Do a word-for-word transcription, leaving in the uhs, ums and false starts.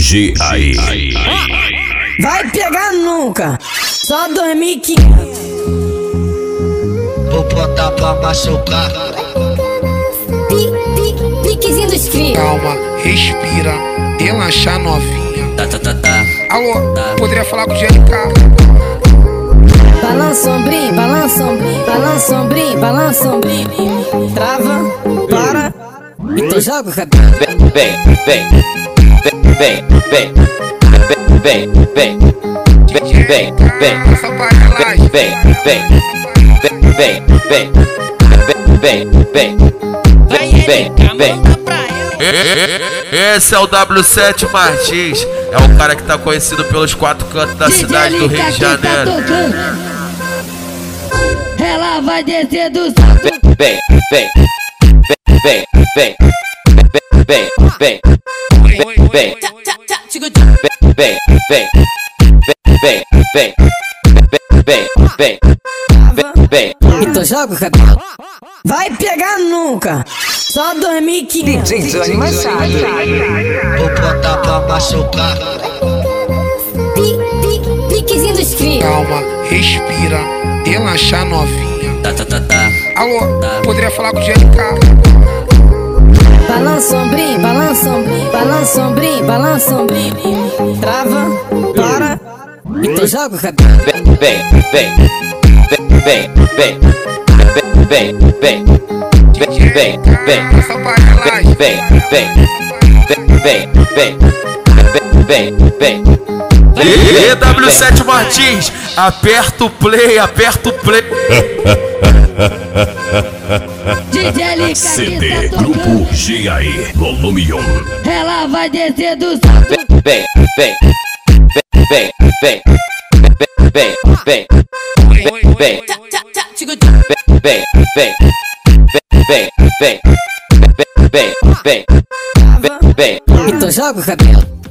G aí. Vai pegar nunca, só dois mil e quinhentos. Vou botar pra machucar. Pi, pi, piquezinho dos crios. Calma, respira, relaxa novinha. Tá, tá, tá, tá. Alô, Tá. poderia falar com o G L K? Balança ombrinho, balança ombrinho, balança ombrinho, balança ombrinho. Trava, para, então joga o cabelo. Vem, vem, vem, vem, vem, vem, vem, vem, vem, vem, Essa barrelagem. vem, vem, vem, vem, vem, vem, vem, vem, vem, vem. Esse é o W sete Martins, é o cara que tá conhecido pelos quatro cantos da cidade do Rio de Janeiro. Ela vai descer do salto. Vem, vem, vem, vem, vem, vem, vem, vem, vem, vem, vem, vem, vem, vem, vem, vem. Então joga o cabelo. Vai pegar nunca, só dois mil e quinhentos. Vou botar pra machucar. Pi, pi, piquezinho dos crios. Calma, respira, relaxa novinha. Tá, tá, tá, tá. Alô, poderia falar com o G L K? Balança ombrinho, balança ombrinho, balança ombrinho, balança ombrinho. Trava, para, então joga o cabelo. Vem, vem, vem, vem, vem, vem, vem, vem, vem, vem, Essa barrelagem. vem, vem, vem, vem, vem, vem, vem. E W sete Martins, aperta o play, aperta o play. D J L K C que D tá tocando. Grupo G aí, volume um. Ela vai descer do salto. Vem, vem, vem, vem, vem, vem, vem, vem, vem, vem, vem, vem, vem, vem, vem, vem, vem. Então joga o cabelo.